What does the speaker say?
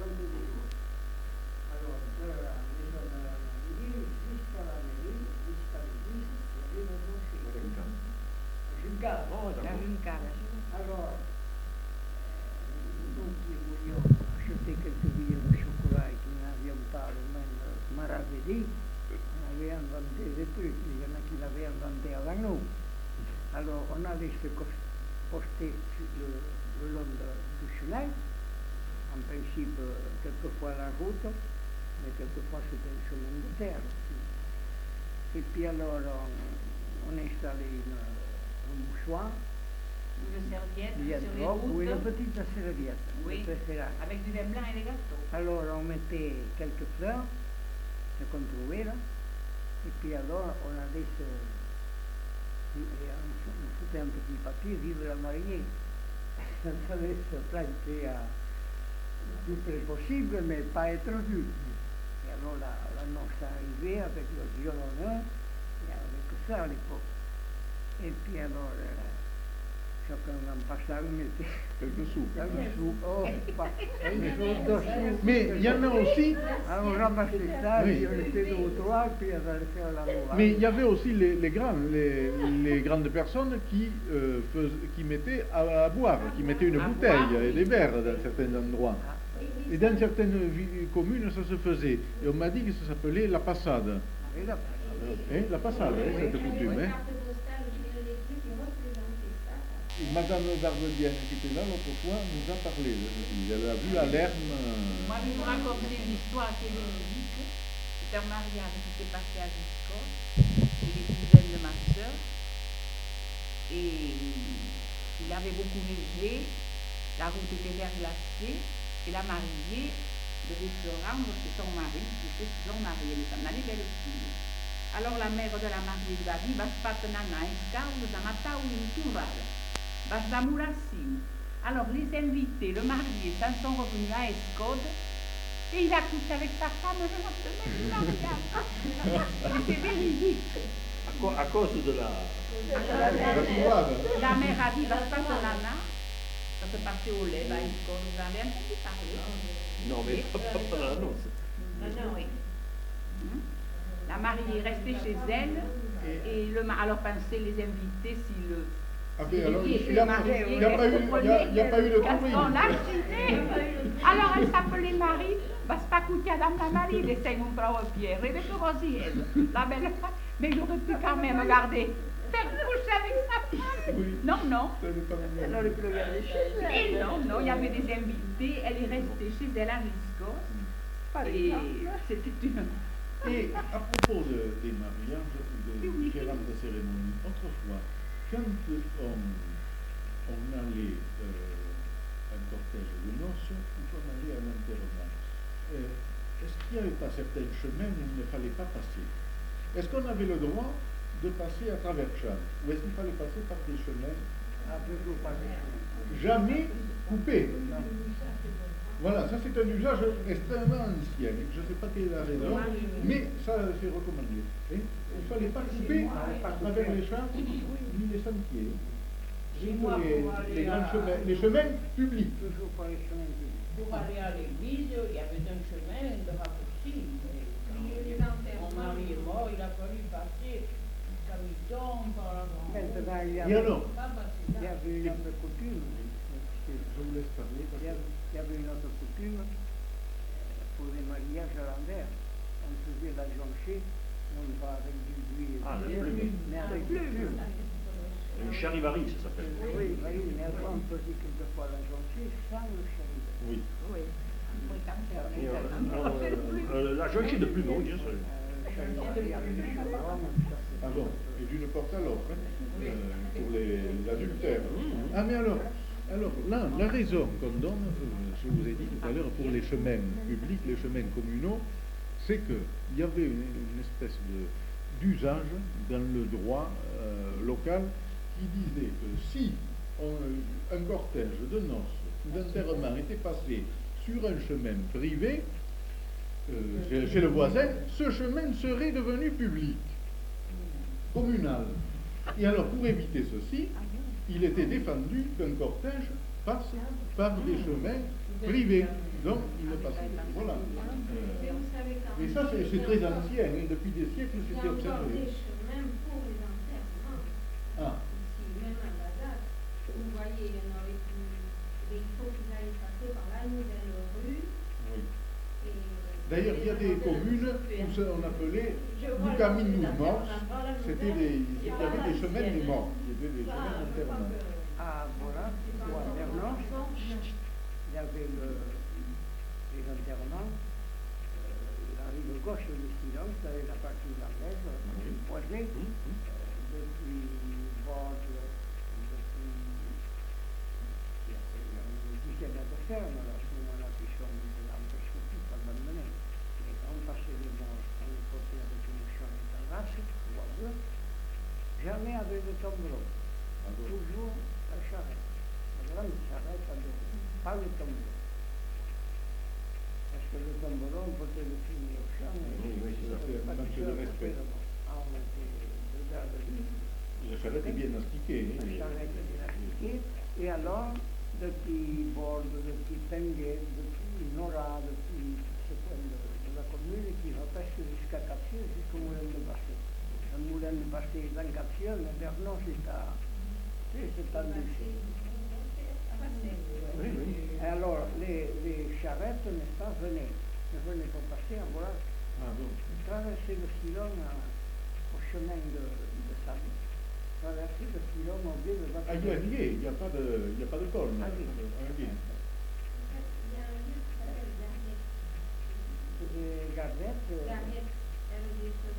Alors, de la maison de la mairie jusqu'à la mairie, jusqu'à l'église, il y avait le clocher. Juncale. La Juncale. Alors, nous qui voulions acheter quelques billets de chocolat et qui n'avions pas le même maravedi, on avait inventé des trucs, il y en a qui l'avaient inventé avant nous. Alors, on allait se poster le long du chemin, en principe, quelquefois la route, mais quelquefois c'était un chemin de terre aussi. Et puis alors, on installait un mouchoir, Une serviette bien sur les propre, routes. oui, une petite serviette, Oui, de préférence. avec du vin blanc et des gâteaux. Alors, on mettait quelques fleurs, ce qu'on trouvait là, et puis alors, on allait on foutait un petit papier, vive la mariée. On allait se planter à le plus près possible, mais pas être vu. Et alors, la noce arrivait avec le violonneur, il n'y avait que ça à l'époque. Et puis alors, chacun en passant mettait Quelques sous. un sou, oh, pas, un sou, deux sous. Mais il y en a aussi, Alors on ramassait ça, Oui. puis on était deux ou trois, puis on allait faire la loi. mais il y avait aussi les grandes personnes qui mettaient à boire, qui mettaient une À bouteille boire, et oui. des verres dans certains endroits. Et dans certaines communes, ça se faisait. Et on m'a dit que ça s'appelait la passade. Et là, La passade, cette coutume. Hein. Et Madame Barbedienne, qui était là l'autre fois, nous a parlé. Elle a vu à Lerne. Moi, je vais vous raconter une histoire qui est véridique. C'est un mariage qui s'est passé à Giscon, et les cousines de ma soeur. Et il avait beaucoup neigé, la route était verglacée, et la mariée devait se rendre chez son mari, qui était son mari, elle s'en allait belle fille. Alors la mère de la mariée lui a dit, vas pas te nana, escalde, da matar ou une tourale, vas da moulassine. Alors les invités, le marié, s'en sont revenus à Escode, et il a couché avec sa femme le lendemain du mariage. C'est véridique. À cause de la... La tourade. La mère a dit, va pas te nana. Ça se passait au lait, à Escode, vous avez entendu parler. Non, mais pas la noce. Non, oui. La mariée est restée chez elle, et alors pensaient les invités si le... Ah ben alors, si il n'y a pas eu de Gaston courrier. l'accident. Alors elle s'appelait Marie, vas pas coucher à la Marie, les cinq frères Pierre, et les Rosienne, la belle femme, mais il aurait pu quand même garder, faire coucher avec sa femme. Oui. Non, non. Ça n'est pas mignon. Elle aurait pu le garder chez elle. Et non, il y avait des invités, elle est restée chez elle à Riscos, Par et exemple. c'était une... Et à propos des mariages, des différentes cérémonies, autrefois, quand on allait à un cortège de noces, ou qu'on allait à un enterrement, est-ce qu'il n'y avait pas certains chemins où il ne fallait pas passer? Est-ce qu'on avait le droit de passer à travers champs? Ou est-ce qu'il fallait passer par des chemins toujours pas jamais coupés? Voilà, ça c'est un usage extrêmement ancien. Je ne sais pas quelle est la raison, mais ça c'est recommandé. Il ne fallait pas couper à travers les champs ni les sentiers. Juste les chemins publics. toujours pas les chemins publics. Pour aller à l'église, il y avait un chemin de raccourci. Mon mari est mort, il a fallu passer jusqu'à mi-temps par la grande. Maintenant, il y Et alors, Pas passer il y là. avait une autre coutume. je vous laisse parler. Parce que... Il y avait une autre coutume pour les mariages à l'envers. On faisait la jonchée, non pas avec du buis, Ah, la plume. mais avec du plume. Une charivari, ça s'appelle. Oui, mais après on faisait quelquefois la jonchée sans le charivari. Oui. Oui. La jonchée de plume, oui, bien sûr. Charivari avec du chaperon, ça c'est Ah bon, et d'une porte à l'autre, hein, pour les adultères. Ah mais alors là, la raison qu'on donne, je vous ai dit tout à l'heure, pour les chemins publics, les chemins communaux, c'est qu'il y avait une espèce d'usage dans le droit local qui disait que si un cortège de noces ou d'enterrement était passé sur un chemin privé, chez le voisin, ce chemin serait devenu public, communal. Et alors, pour éviter ceci, il était défendu qu'un cortège passent par des chemins privés. Donc, ils ne passent pas. Voilà. Et ça, c'est très ancien. Hein. Depuis des siècles, Il y c'était a encore observé. des chemins pour les enterrements. Ah. Ici, même à Bazar, vous voyez, il y en aurait plus. Mais il faut qu'ils aillent passer par la nouvelle rue. Oui. Et, D'ailleurs, il y a des communes où on appelait du caminus morts. C'était il y avait des chemins des morts. Il y avait des chemins d'enterrement. À voilà, ou à Vernon, il y avait les enterrements. La rive gauche du Silence, la partie irlandaise, croisée, depuis Bordeaux, depuis une dizaine de fermes, là, à ce moment-là, qui sont de l'empêche tout abandonné. Et on passait les morts, on les portait avec une charrette à race, ou à deux, jamais avec le tombereau. Toujours la charrette. La grande charrette à dos, pas le tombereau. Parce que le tombereau, on peut le finir au champ, Oui, ça fait un manque de respect. On était dedans de lui. La charrette est bien astiquée. La charrette est bien astiquée. Et alors, depuis Bordeaux, depuis Tenguet, depuis Nora, depuis ce coin de la commune, qui va presque jusqu'à Capsieux, jusqu'au moulin de Basset. Le moulin de Basset est dans Capsieux, mais Vernon, c'est à Lucie. Oui, oui. Et alors, les charrettes, n'est-ce pas, venaient pour passer, voilà, Ah bon. traverser le Silon au chemin de sable, traverser le Silon au biais de Ah, il y a un guet, il n'y a pas de col. Ah, oui. Un guet. Il y a un lieu qui s'appelle Garriette. Gardette, Garriette, elle est